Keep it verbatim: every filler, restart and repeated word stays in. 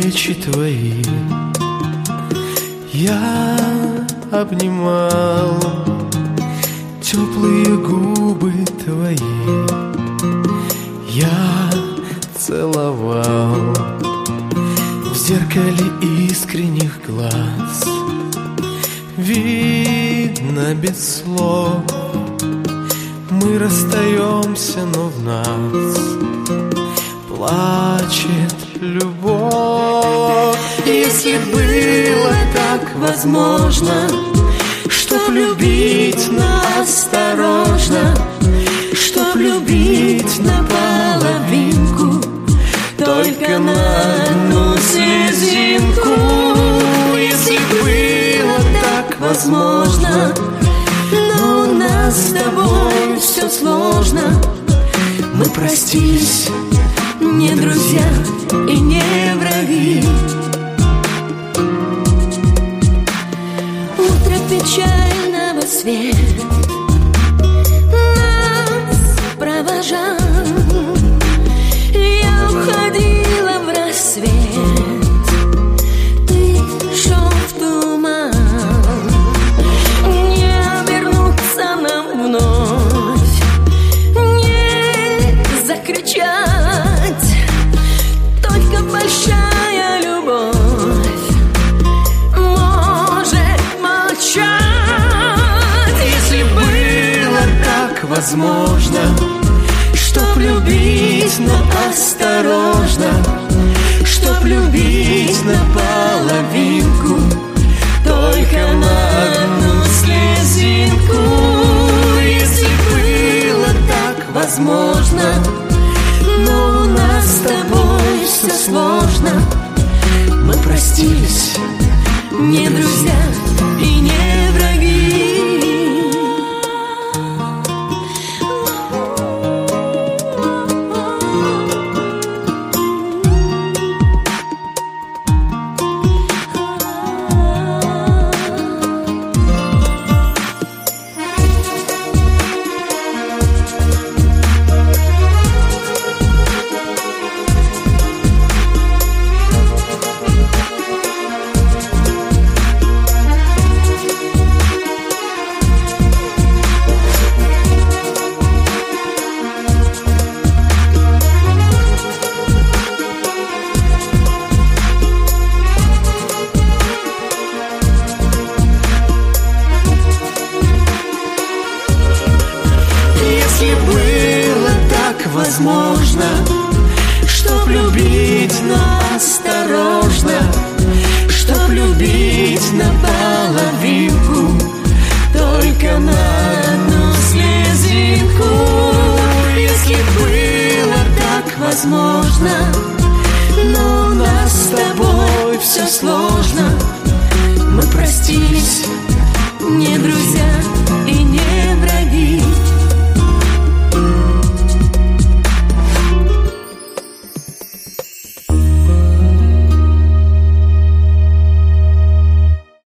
плечи твои я обнимал, теплые губы твои я целовал. В зеркале искренних глаз видно без слов, мы расстаемся, но в нас плачет любовь. Если было так возможно, чтоб любить, но осторожно, чтоб любить наполовинку, только на одну слезинку. Если было так возможно, но у нас с тобой все сложно. Мы простились, не друзья и не враги. Утро печального свет нас провожал. Я уходила в рассвет, ты шел в туман. Не обернуться нам вновь, не закричать. Только большая любовь может молчать. Если было так возможно, чтоб любить, но осторожно, чтоб любить наполовинку, только на одну слезинку. Если было так возможно, но у нас с тобой все сложно. Мы простились, не друзья и не враги. Возможно, чтоб любить, но осторожно, чтоб любить наполовинку, только на одну слезинку. Если было так возможно, но у нас с тобой все сложно. Мы простились, не друзья